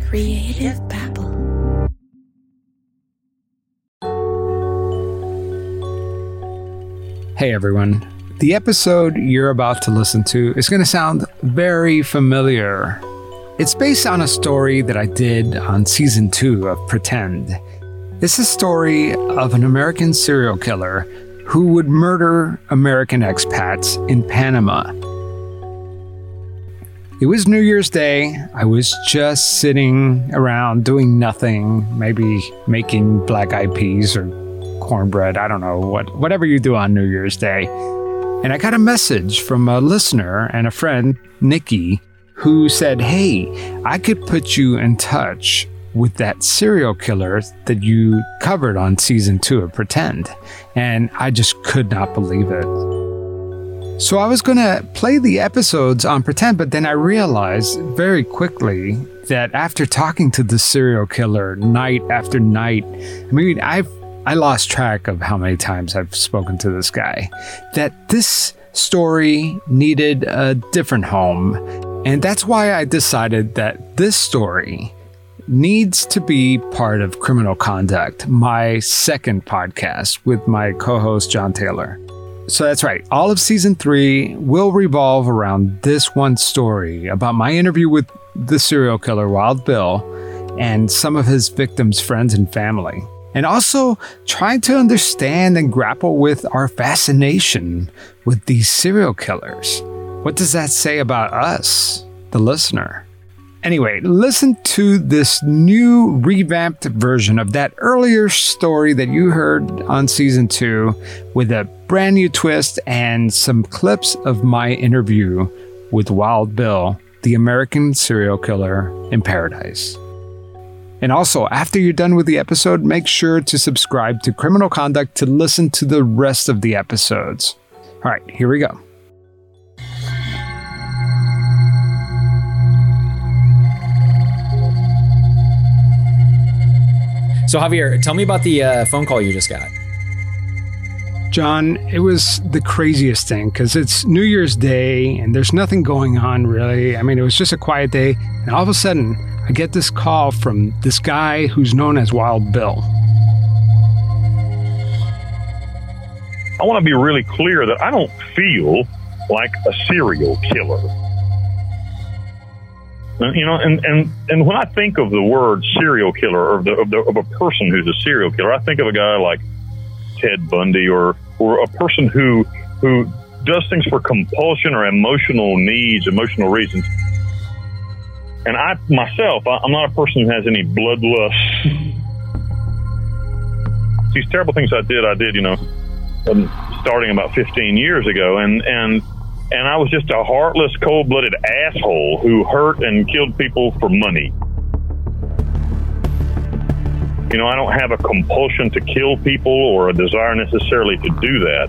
Creative Babble. Hey everyone. The episode you're about to listen to is going to sound very familiar. It's based on a story that I did on season 2 of Pretend. It's a story of an American serial killer who would murder American expats in Panama. It was New Year's Day. I was just sitting around doing nothing, maybe making black eyed peas or cornbread. I don't know, whatever you do on New Year's Day. And I got a message from a listener and a friend, Nikki, who said, hey, I could put you in touch with that serial killer that you covered on season 2 of Pretend. And I just could not believe it. So I was going to play the episodes on Pretend, but then I realized very quickly that after talking to the serial killer night after night, I lost track of how many times I've spoken to this guy, that this story needed a different home. And that's why I decided that this story needs to be part of Criminal Conduct, my second podcast with my co-host, John Taylor. So that's right. All of season 3 will revolve around this one story about my interview with the serial killer, Wild Bill, and some of his victims' friends and family. And also trying to understand and grapple with our fascination with these serial killers. What does that say about us, the listener? Anyway, listen to this new revamped version of that earlier story that you heard on season 2 with a brand new twist and some clips of my interview with Wild Bill, the American serial killer in Paradise. And also, after you're done with the episode, make sure to subscribe to Criminal Conduct to listen to the rest of the episodes. All right, here we go. So Javier, tell me about the phone call you just got. John, it was the craziest thing because it's New Year's Day and there's nothing going on really. I mean, it was just a quiet day. And all of a sudden, I get this call from this guy who's known as Wild Bill. I want to be really clear that I don't feel like a serial killer. You know, and when I think of the word serial killer or of a person who's a serial killer, I think of a guy like Ted Bundy or a person who does things for compulsion or emotional needs, emotional reasons. And I myself, I'm not a person who has any bloodlust. These terrible things I did, you know, starting about 15 years ago, and I was just a heartless, cold-blooded asshole who hurt and killed people for money. You know, I don't have a compulsion to kill people or a desire necessarily to do that.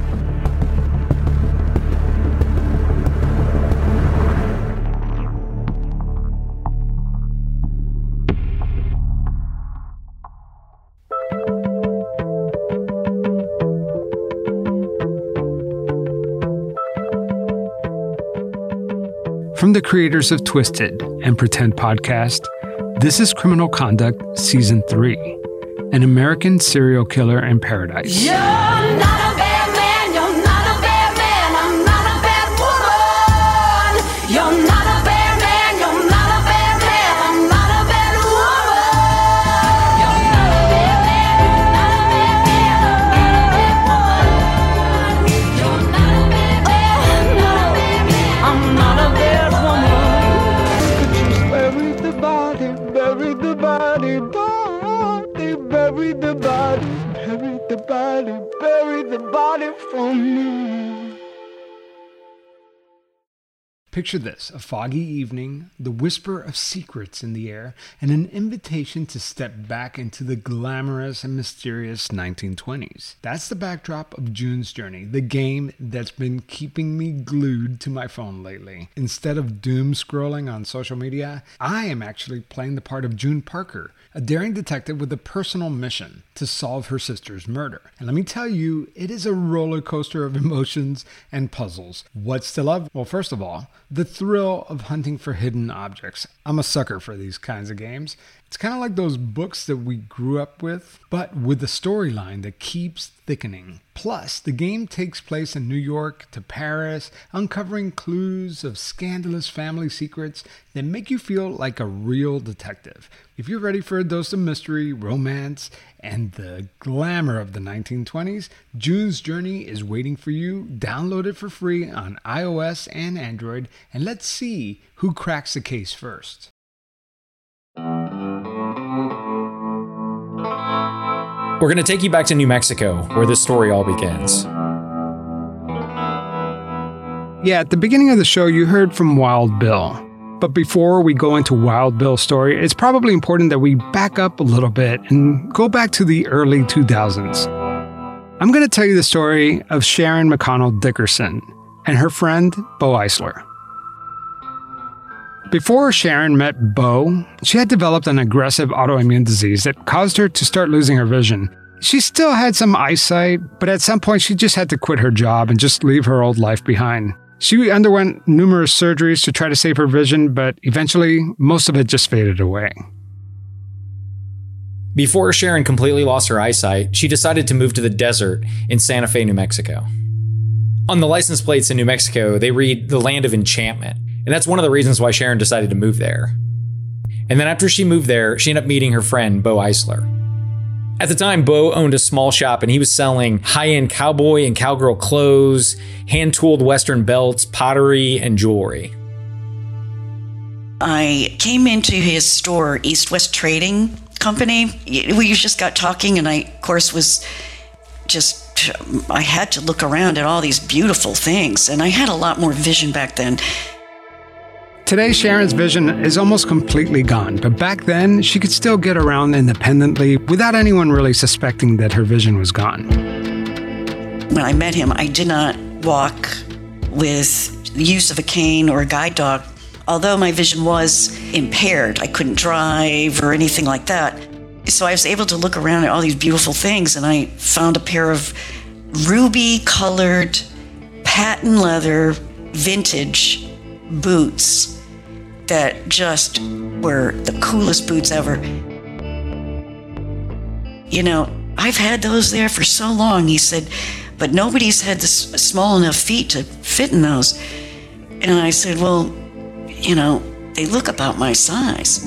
From the creators of Twisted and Pretend podcast, this is Criminal Conduct Season 3, an American serial killer in Paradise. You're not a bad man, you're not a bad man, I'm not a bad woman. You're not a bad man, you're not a bad man, I'm not a bad woman. You're not a bad man, you're not a bad man, I'm not a bad woman. You're not a bad man, I'm not a bad woman. Bury the body, bury the body, bury the body, bury the body, bury the body for me. Picture this, a foggy evening, the whisper of secrets in the air, and an invitation to step back into the glamorous and mysterious 1920s. That's the backdrop of June's Journey, the game that's been keeping me glued to my phone lately. Instead of doom scrolling on social media, I am actually playing the part of June Parker, a daring detective with a personal mission to solve her sister's murder. And let me tell you, it is a roller coaster of emotions and puzzles. What's to love? Well, first of all, The thrill of hunting for hidden objects. I'm a sucker for these kinds of games. It's kind of like those books that we grew up with, but with a storyline that keeps thickening. Plus, the game takes place in New York to Paris, uncovering clues of scandalous family secrets that make you feel like a real detective. If you're ready for a dose of mystery, romance, and the glamour of the 1920s, June's Journey is waiting for you. Download it for free on iOS and Android, and let's see who cracks the case first. We're going to take you back to New Mexico, where this story all begins. Yeah, at the beginning of the show, you heard from Wild Bill. But before we go into Wild Bill's story, it's probably important that we back up a little bit and go back to the early 2000s. I'm going to tell you the story of Sharon McConnell Dickerson and her friend, Bo Eisler. Before Sharon met Bo, she had developed an aggressive autoimmune disease that caused her to start losing her vision. She still had some eyesight, but at some point she just had to quit her job and just leave her old life behind. She underwent numerous surgeries to try to save her vision, but eventually most of it just faded away. Before Sharon completely lost her eyesight, she decided to move to the desert in Santa Fe, New Mexico. On the license plates in New Mexico, they read the Land of Enchantment. And that's one of the reasons why Sharon decided to move there. And then after she moved there, she ended up meeting her friend, Bo Eisler. At the time, Bo owned a small shop and he was selling high-end cowboy and cowgirl clothes, hand-tooled Western belts, pottery, and jewelry. I came into his store, East West Trading Company. We just got talking and I, of course, I had to look around at all these beautiful things. And I had a lot more vision back then. Today, Sharon's vision is almost completely gone, but back then, she could still get around independently without anyone really suspecting that her vision was gone. When I met him, I did not walk with the use of a cane or a guide dog. Although my vision was impaired, I couldn't drive or anything like that. So I was able to look around at all these beautiful things, and I found a pair of ruby-colored, patent leather, vintage boots that just were the coolest boots ever. You know, I've had those there for so long, he said, but nobody's had this small enough feet to fit in those. And I said, well, you know, they look about my size.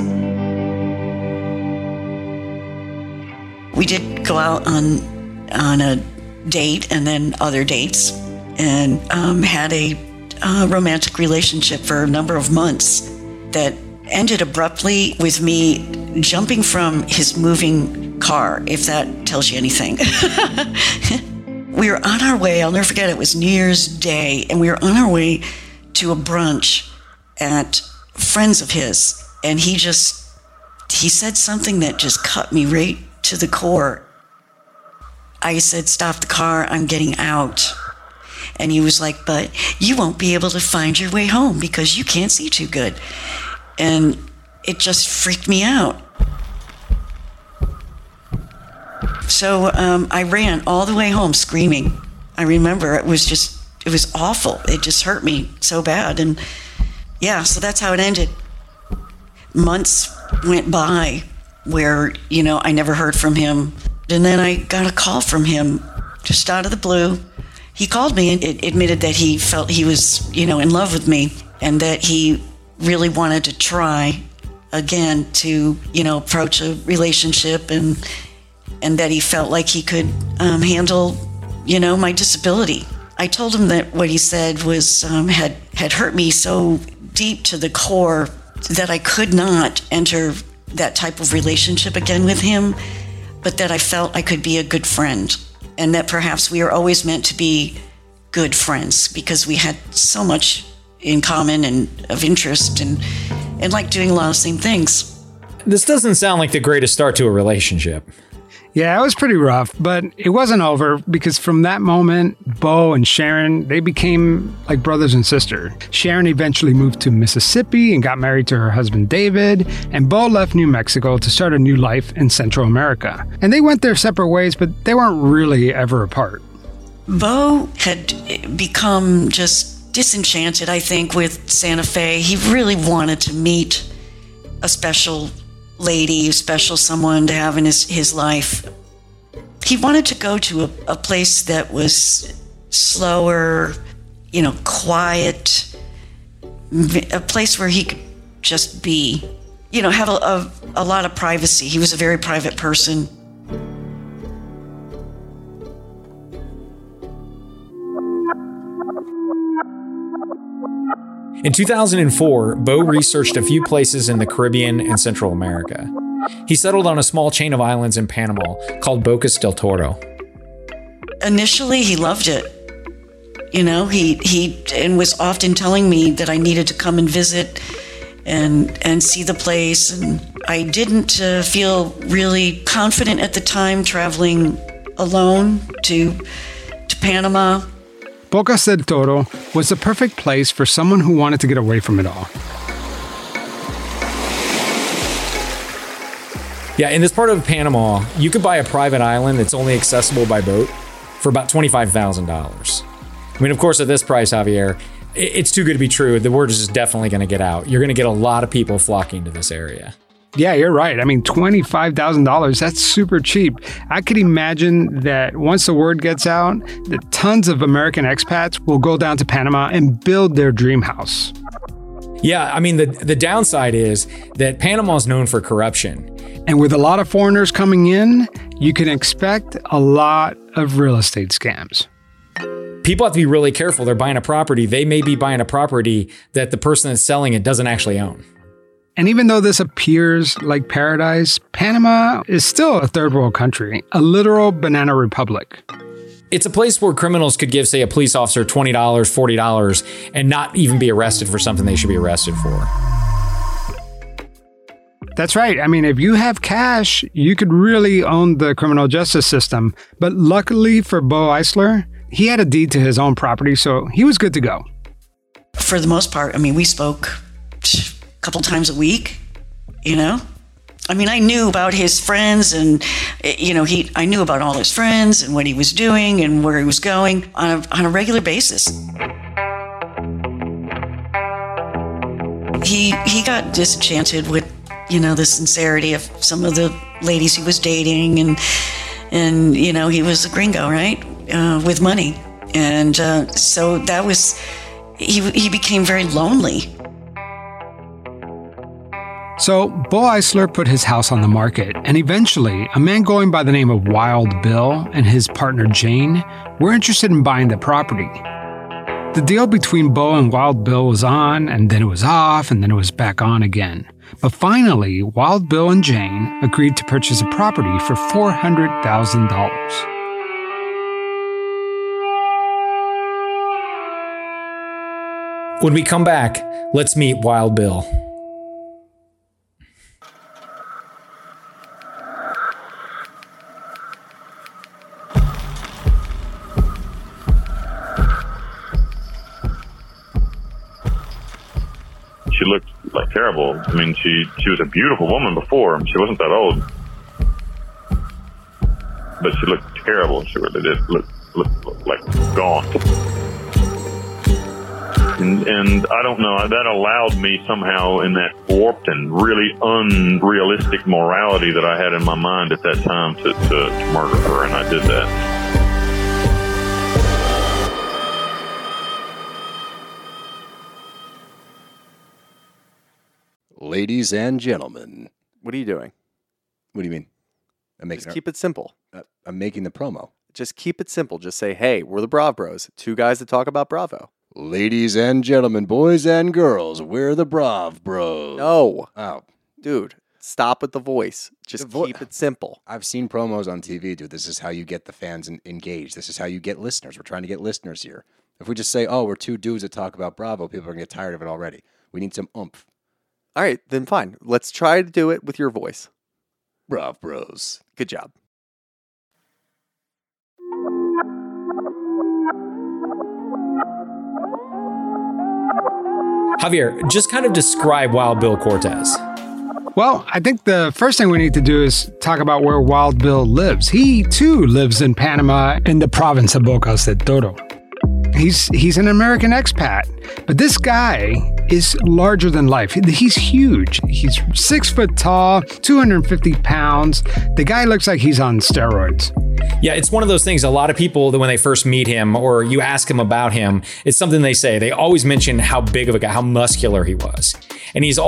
We did go out on a date and then other dates and had a romantic relationship for a number of months that ended abruptly with me jumping from his moving car, if that tells you anything. We were on our way, I'll never forget, it was New Year's Day, and we were on our way to a brunch at friends of his, and he said something that just cut me right to the core. I said, "Stop the car, I'm getting out." And he was like, "But you won't be able to find your way home because you can't see too good." And it just freaked me out. So I ran all the way home screaming. I remember it was awful. It just hurt me so bad. And yeah, so that's how it ended. Months went by where, you know, I never heard from him. And then I got a call from him just out of the blue. He called me and admitted that he felt he was, you know, in love with me and that he really wanted to try again to, you know, approach a relationship and that he felt like he could handle, you know, my disability. I told him that what he said was had hurt me so deep to the core that I could not enter that type of relationship again with him, but that I felt I could be a good friend. And that perhaps we are always meant to be good friends because we had so much in common and of interest and like doing a lot of the same things. This doesn't sound like the greatest start to a relationship. Yeah, it was pretty rough, but it wasn't over because from that moment, Bo and Sharon, they became like brothers and sisters. Sharon eventually moved to Mississippi and got married to her husband David, and Bo left New Mexico to start a new life in Central America. And they went their separate ways, but they weren't really ever apart. Bo had become just disenchanted, I think, with Santa Fe. He really wanted to meet a special lady, a special someone to have in his life. He wanted to go to a place that was slower, quiet, a place where he could just be, have a lot of privacy. He was a very private person. In 2004, Beau researched a few places in the Caribbean and Central America. He settled on a small chain of islands in Panama called Bocas del Toro. Initially, he loved it. He was often telling me that I needed to come and visit and see the place. And I didn't feel really confident at the time traveling alone to Panama. Bocas del Toro was the perfect place for someone who wanted to get away from it all. Yeah, in this part of Panama, you could buy a private island that's only accessible by boat for about $25,000. I mean, of course, at this price, Javier, it's too good to be true. The word is just definitely going to get out. You're going to get a lot of people flocking to this area. Yeah, you're right. I mean, $25,000, that's super cheap. I could imagine that once the word gets out, that tons of American expats will go down to Panama and build their dream house. Yeah, I mean, the downside is that Panama is known for corruption. And with a lot of foreigners coming in, you can expect a lot of real estate scams. People have to be really careful. They're buying a property. They may be buying a property that the person that's selling it doesn't actually own. And even though this appears like paradise, Panama is still a third world country, a literal banana republic. It's a place where criminals could give, say, a police officer $20, $40 and not even be arrested for something they should be arrested for. That's right. I mean, if you have cash, you could really own the criminal justice system. But luckily for Beau Eisler, he had a deed to his own property, so he was good to go. For the most part, I mean, we spoke a couple times a week, I mean, I knew about his friends and, I knew about all his friends and what he was doing and where he was going on a regular basis. He got disenchanted with, the sincerity of some of the ladies he was dating and he was a gringo, right? With money. And so that was, he became very lonely. So Beau Eisler put his house on the market, and eventually a man going by the name of Wild Bill and his partner Jane were interested in buying the property. The deal between Beau and Wild Bill was on, and then it was off, and then it was back on again. But finally, Wild Bill and Jane agreed to purchase a property for $400,000. When we come back, let's meet Wild Bill. She looked like terrible. I mean, she was a beautiful woman before. She wasn't that old, but she looked terrible. She really did look like gaunt. And I don't know, that allowed me somehow in that warped and really unrealistic morality that I had in my mind at that time to murder her, and I did that. Ladies and gentlemen. What are you doing? What do you mean? Just keep it simple. I'm making the promo. Just keep it simple. Just say, hey, we're the Brav Bros. Two guys that talk about Bravo. Ladies and gentlemen, boys and girls, we're the Brav Bros. No. Oh. Dude, stop with the voice. Just keep it simple. I've seen promos on TV, dude. This is how you get the fans engaged. This is how you get listeners. We're trying to get listeners here. If we just say, oh, we're two dudes that talk about Bravo, people are going to get tired of it already. We need some oomph. All right, then fine. Let's try to do it with your voice. Brav Bros. Good job. Javier, just kind of describe Wild Bill Cortez. Well, I think the first thing we need to do is talk about where Wild Bill lives. He, too, lives in Panama in the province of Bocas del Toro. He's an American expat. But this guy is larger than life. He's huge. He's 6 foot tall, 250 pounds. The guy looks like he's on steroids. Yeah, it's one of those things. A lot of people, that when they first meet him or you ask them about him, it's something they say. They always mention how big of a guy, how muscular he was. And he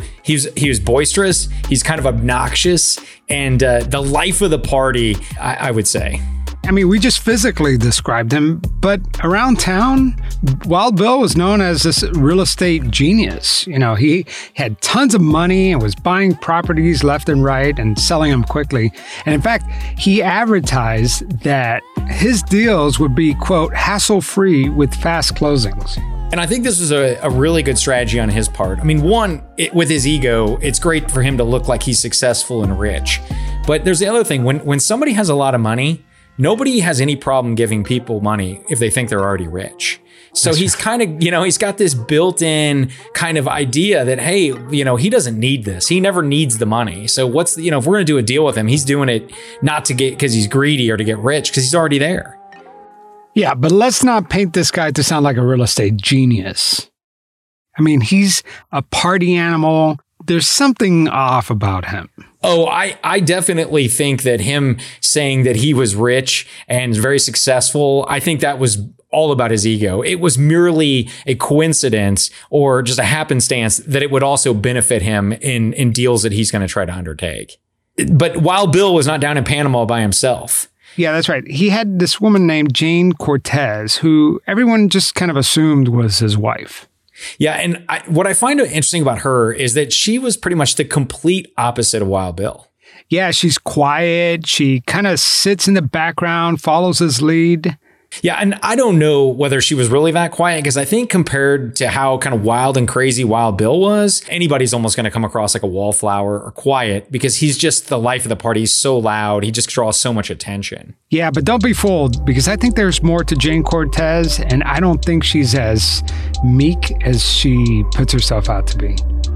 was boisterous. He's kind of obnoxious and the life of the party, I would say. I mean, we just physically described him, but around town, Wild Bill was known as this real estate genius. You know, he had tons of money and was buying properties left and right and selling them quickly. And in fact, he advertised that his deals would be, quote, hassle-free with fast closings. And I think this was a really good strategy on his part. I mean, one, with his ego, it's great for him to look like he's successful and rich. But there's the other thing. When somebody has a lot of money, nobody has any problem giving people money if they think they're already rich. So he's kind of, he's got this built-in kind of idea that, hey, he doesn't need this. He never needs the money. So if we're going to do a deal with him, he's doing it not to get because he's greedy or to get rich, because he's already there. Yeah, but let's not paint this guy to sound like a real estate genius. I mean, he's a party animal. There's something off about him. Oh, I definitely think that him saying that he was rich and very successful, I think that was all about his ego. It was merely a coincidence or just a happenstance that it would also benefit him in deals that he's going to try to undertake. But Wild Bill was not down in Panama by himself. Yeah, that's right. He had this woman named Jane Cortez, who everyone just kind of assumed was his wife. Yeah, and what I find interesting about her is that she was pretty much the complete opposite of Wild Bill. Yeah, she's quiet. She kind of sits in the background, follows his lead. Yeah, and I don't know whether she was really that quiet, because I think compared to how kind of wild and crazy Wild Bill was, anybody's almost going to come across like a wallflower or quiet, because he's just the life of the party. He's so loud. He just draws so much attention. Yeah, but don't be fooled, because I think there's more to Jane Cortez, and I don't think she's as meek as she puts herself out to be.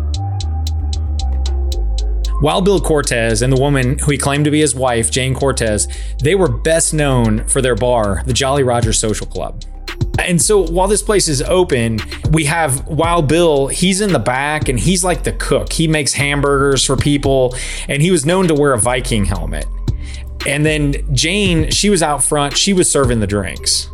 Wild Bill Cortez and the woman who he claimed to be his wife, Jane Cortez, they were best known for their bar, the Jolly Roger Social Club. And so while this place is open, we have Wild Bill. He's in the back and he's like the cook. He makes hamburgers for people, and he was known to wear a Viking helmet. And then Jane, she was out front. She was serving the drinks.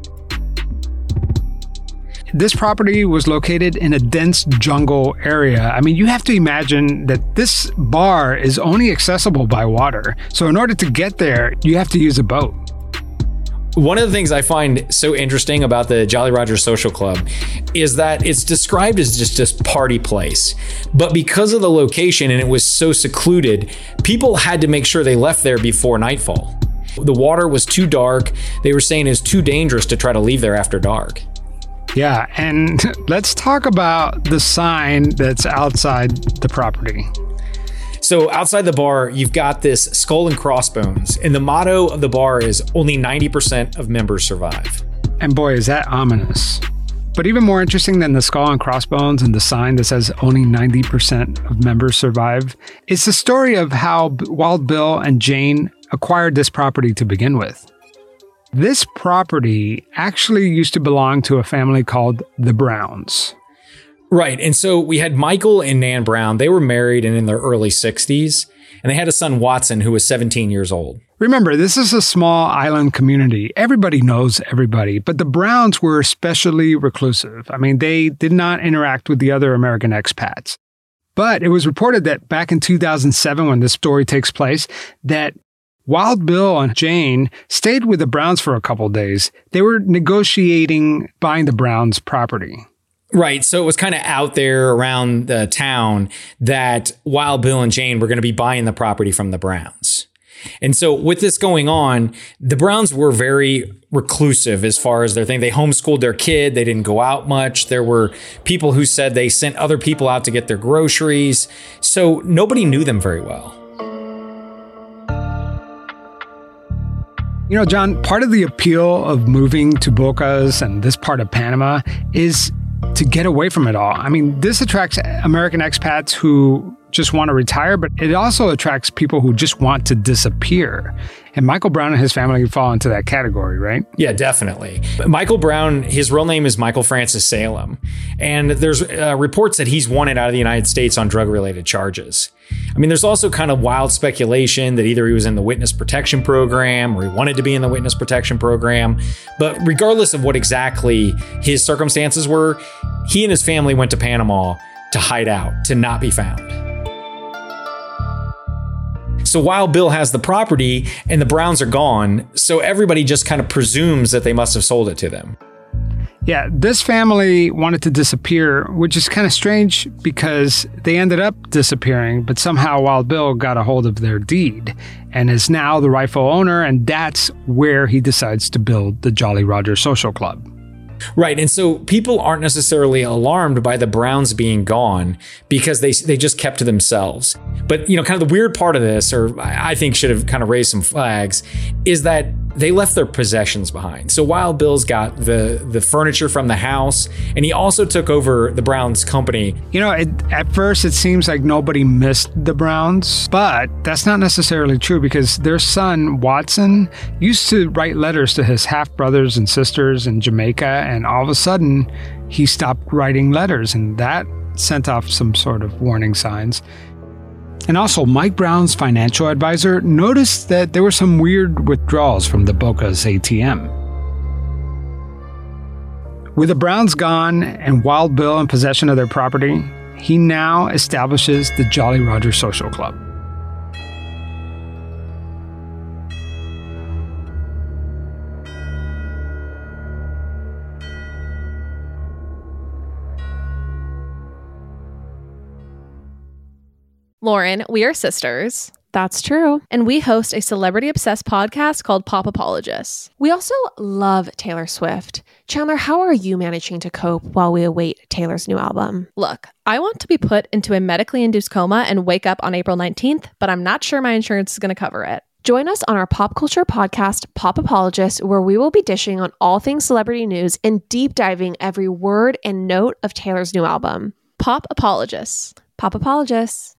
This property was located in a dense jungle area. I mean, you have to imagine that this bar is only accessible by water. So in order to get there, you have to use a boat. One of the things I find so interesting about the Jolly Roger Social Club is that it's described as just this party place. But because of the location and it was so secluded, people had to make sure they left there before nightfall. The water was too dark. They were saying it was too dangerous to try to leave there after dark. Yeah, and let's talk about the sign that's outside the property. So outside the bar, you've got this skull and crossbones, and the motto of the bar is only 90% of members survive. And boy, is that ominous. But even more interesting than the skull and crossbones and the sign that says only 90% of members survive, it's the story of how Wild Bill and Jane acquired this property to begin with. This property actually used to belong to a family called the Browns. Right. And so we had Michael and Nan Brown. They were married and in their early 60s, and they had a son, Watson, who was 17 years old. Remember, this is a small island community. Everybody knows everybody, but the Browns were especially reclusive. I mean, they did not interact with the other American expats. But it was reported that back in 2007, when this story takes place, that Wild Bill and Jane stayed with the Browns for a couple of days. They were negotiating buying the Browns' property. Right. So it was kind of out there around the town that Wild Bill and Jane were going to be buying the property from the Browns. And so with this going on, the Browns were very reclusive as far as their thing. They homeschooled their kid. They didn't go out much. There were people who said they sent other people out to get their groceries. So nobody knew them very well. You know, John, part of the appeal of moving to Bocas and this part of Panama is to get away from it all. I mean, this attracts American expats who just want to retire, but it also attracts people who just want to disappear. And Michael Brown and his family fall into that category, right? Yeah, definitely. Michael Brown, his real name is Michael Francis Salem. And there's reports that he's wanted out of the United States on drug-related charges. I mean, there's also kind of wild speculation that either he was in the witness protection program or he wanted to be in the witness protection program. But regardless of what exactly his circumstances were, he and his family went to Panama to hide out, to not be found. So Wild Bill has the property and the Browns are gone, so everybody just kind of presumes that they must have sold it to them. Yeah, this family wanted to disappear, which is kind of strange because they ended up disappearing, but somehow Wild Bill got a hold of their deed and is now the rightful owner, and that's where he decides to build the Jolly Roger Social Club. Right, and so people aren't necessarily alarmed by the Browns being gone because they just kept to themselves. But, you know, kind of the weird part of this, or I think should have kind of raised some flags, is that they left their possessions behind. So Wild Bill's got the furniture from the house, and he also took over the Browns company. You know, at first it seems like nobody missed the Browns, but that's not necessarily true because their son, Watson, used to write letters to his half-brothers and sisters in Jamaica, and all of a sudden he stopped writing letters, and that sent off some sort of warning signs. And also, Mike Brown's financial advisor noticed that there were some weird withdrawals from the Boca's ATM. With the Browns gone and Wild Bill in possession of their property, he now establishes the Jolly Roger Social Club. Lauren, we are sisters. That's true. And we host a celebrity-obsessed podcast called Pop Apologists. We also love Taylor Swift. Chandler, how are you managing to cope while we await Taylor's new album? Look, I want to be put into a medically induced coma and wake up on April 19th, but I'm not sure my insurance is going to cover it. Join us on our pop culture podcast, Pop Apologists, where we will be dishing on all things celebrity news and deep diving every word and note of Taylor's new album. Pop Apologists. Pop Apologists.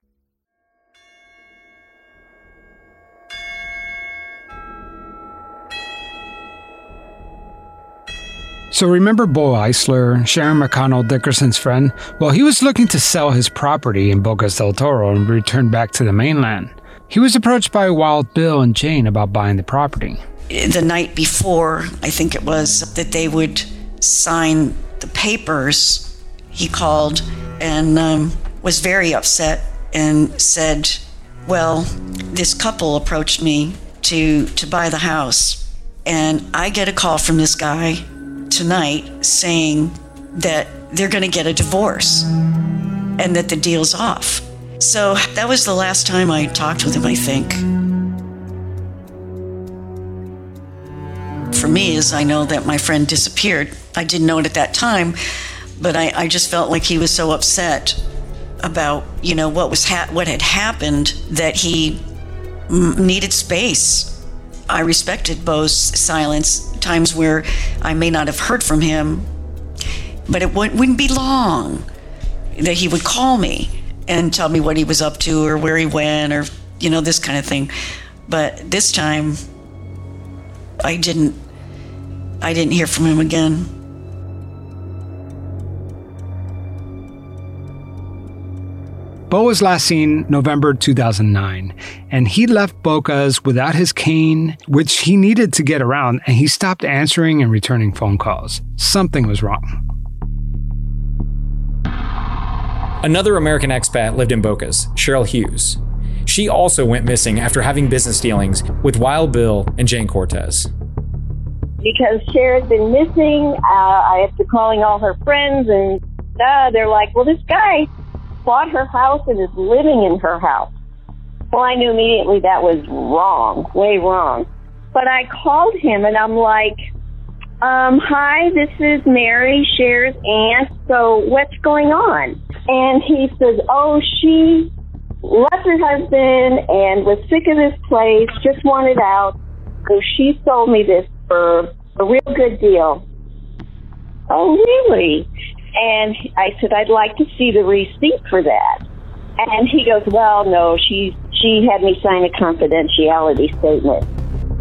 So remember Bo Eisler, Sharon McConnell Dickerson's friend? Well, he was looking to sell his property in Bocas del Toro and return back to the mainland. He was approached by Wild Bill and Jane about buying the property. The night before, I think it was, that they would sign the papers, he called and was very upset and said, well, this couple approached me to buy the house. And I get a call from this guy tonight saying that they're going to get a divorce and that the deal's off. So that was the last time I talked with him, I think. For me, is I know that my friend disappeared. I didn't know it at that time, but I just felt like he was so upset about, you know, what had happened, that he needed space. I respected Bo's silence, times where I may not have heard from him, but it wouldn't be long that he would call me and tell me what he was up to or where he went or, you know, this kind of thing. But this time, I didn't hear from him again. Bo was last seen November 2009, and he left Bocas without his cane, which he needed to get around, and he stopped answering and returning phone calls. Something was wrong. Another American expat lived in Bocas, Cheryl Hughes. She also went missing after having business dealings with Wild Bill and Jane Cortez. Because Cher had been missing, I after calling all her friends, and they're like, well, this guy bought her house and is living in her house. Well, I knew immediately that was wrong, way wrong. But I called him and I'm like, hi, this is Mary, Cher's aunt, so what's going on? And he says, oh, she left her husband and was sick of this place, just wanted out, so she sold me this for a real good deal. Oh, really? And I said, I'd like to see the receipt for that. And he goes, well, no, she had me sign a confidentiality statement.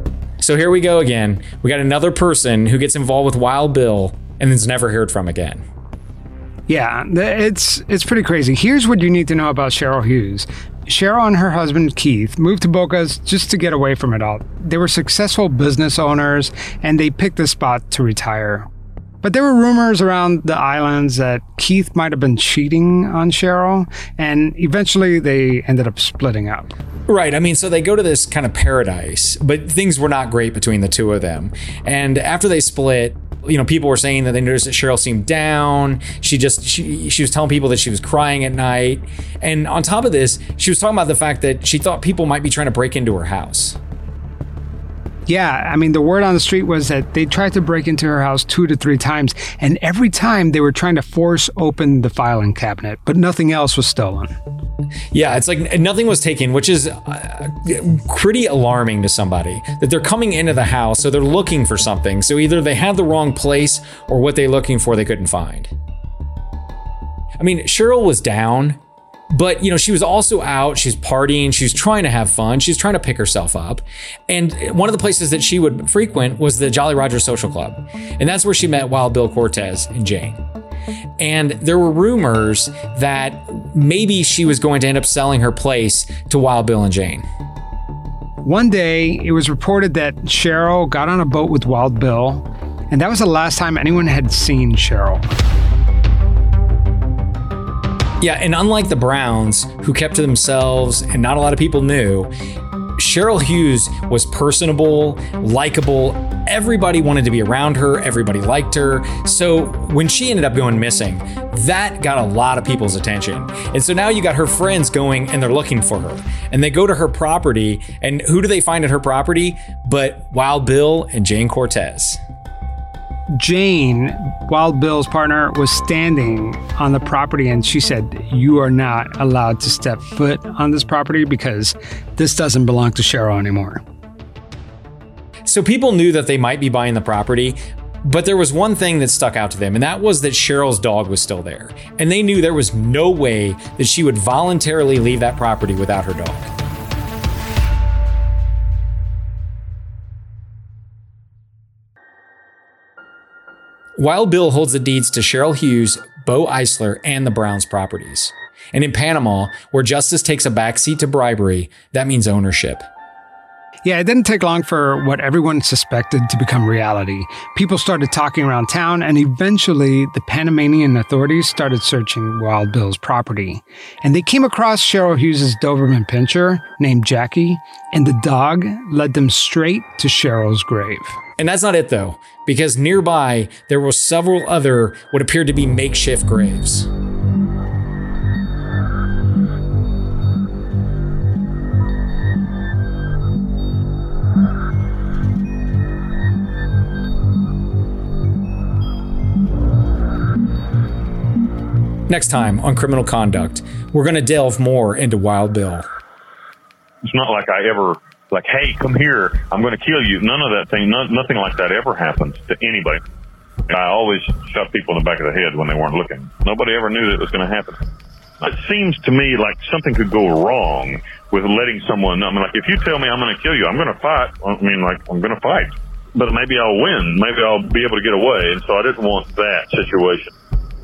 So here we go again. We got another person who gets involved with Wild Bill and is never heard from again. Yeah, it's pretty crazy. Here's what you need to know about Cheryl Hughes. Cheryl and her husband Keith moved to Bocas just to get away from it all. They were successful business owners and they picked a spot to retire. But there were rumors around the islands that Keith might have been cheating on Cheryl, and eventually they ended up splitting up. Right. I mean, so they go to this kind of paradise, but things were not great between the two of them. And after they split, you know, people were saying that they noticed that Cheryl seemed down. She was telling people that she was crying at night. And on top of this, she was talking about the fact that she thought people might be trying to break into her house. Yeah, I mean, the word on the street was that they tried to break into her house 2 to 3 times, and every time they were trying to force open the filing cabinet, but nothing else was stolen. Yeah, it's like nothing was taken, which is pretty alarming to somebody, that they're coming into the house, so they're looking for something. So either they had the wrong place or what they're looking for they couldn't find. I mean, Cheryl was down, but, you know, she was also out, she's partying, she's trying to have fun, she's trying to pick herself up. And one of the places that she would frequent was the Jolly Roger Social Club. And that's where she met Wild Bill Cortez and Jane. And there were rumors that maybe she was going to end up selling her place to Wild Bill and Jane. One day, it was reported that Cheryl got on a boat with Wild Bill, and that was the last time anyone had seen Cheryl. Yeah, and unlike the Browns, who kept to themselves and not a lot of people knew, Cheryl Hughes was personable, likable. Everybody wanted to be around her. Everybody liked her. So when she ended up going missing, that got a lot of people's attention. And so now you got her friends going and they're looking for her. And they go to her property. And who do they find at her property? But Wild Bill and Jane Cortez. Jane, Wild Bill's partner, was standing on the property and she said, "You are not allowed to step foot on this property because this doesn't belong to Cheryl anymore." So people knew that they might be buying the property, but there was one thing that stuck out to them, and that was that Cheryl's dog was still there. And they knew there was no way that she would voluntarily leave that property without her dog. Wild Bill holds the deeds to Cheryl Hughes, Bo Eisler, and the Browns properties. And in Panama, where justice takes a backseat to bribery, that means ownership. Yeah, it didn't take long for what everyone suspected to become reality. People started talking around town, and eventually the Panamanian authorities started searching Wild Bill's property. And they came across Cheryl Hughes' Doberman Pinscher named Jackie, and the dog led them straight to Cheryl's grave. And that's not it, though, because nearby there were several other what appeared to be makeshift graves. Next time on Criminal Conduct, we're going to delve more into Wild Bill. It's not like I ever, like, hey, come here, I'm going to kill you. None of that thing, nothing like that ever happens to anybody. I always shot people in the back of the head when they weren't looking. Nobody ever knew that it was going to happen. It seems to me like something could go wrong with letting someone know. I mean, like, if you tell me I'm going to kill you, I'm going to fight. I mean, like, I'm going to fight. But maybe I'll win. Maybe I'll be able to get away. And so I didn't want that situation.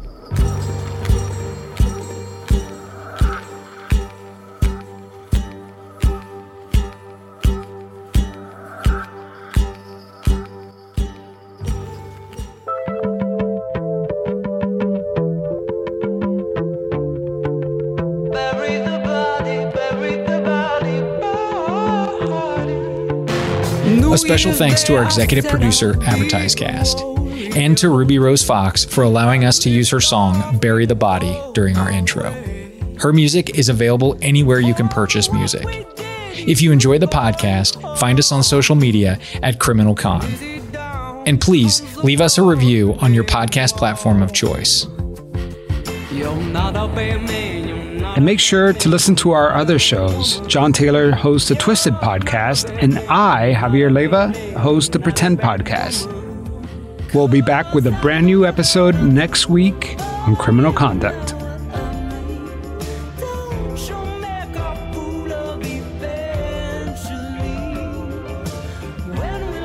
A special thanks to our executive producer, AdvertiseCast, and to Ruby Rose Fox for allowing us to use her song, Bury the Body, during our intro. Her music is available anywhere you can purchase music. If you enjoy the podcast, find us on social media at Criminal Con. And please leave us a review on your podcast platform of choice. And make sure to listen to our other shows. John Taylor hosts the Twisted podcast, and I, Javier Leyva, host the Pretend podcast. We'll be back with a brand new episode next week on Criminal Conduct. When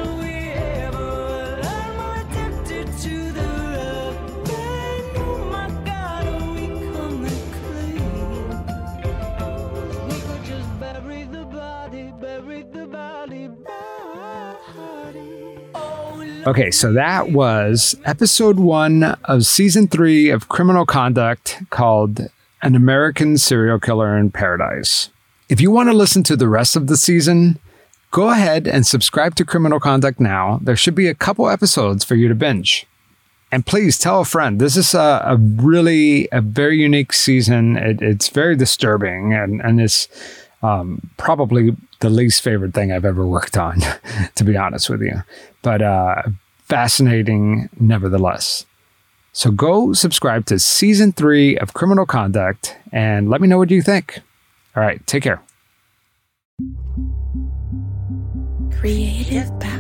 Okay, so that was episode 1 of season 3 of Criminal Conduct, called An American Serial Killer in Paradise. If you want to listen to the rest of the season, go ahead and subscribe to Criminal Conduct now. There should be a couple episodes for you to binge. And please tell a friend. This is a very unique season. It's very disturbing, and it's probably the least favorite thing I've ever worked on, to be honest with you. But fascinating nevertheless. So go subscribe to season 3 of Criminal Conduct and let me know what you think. All right, take care. Creative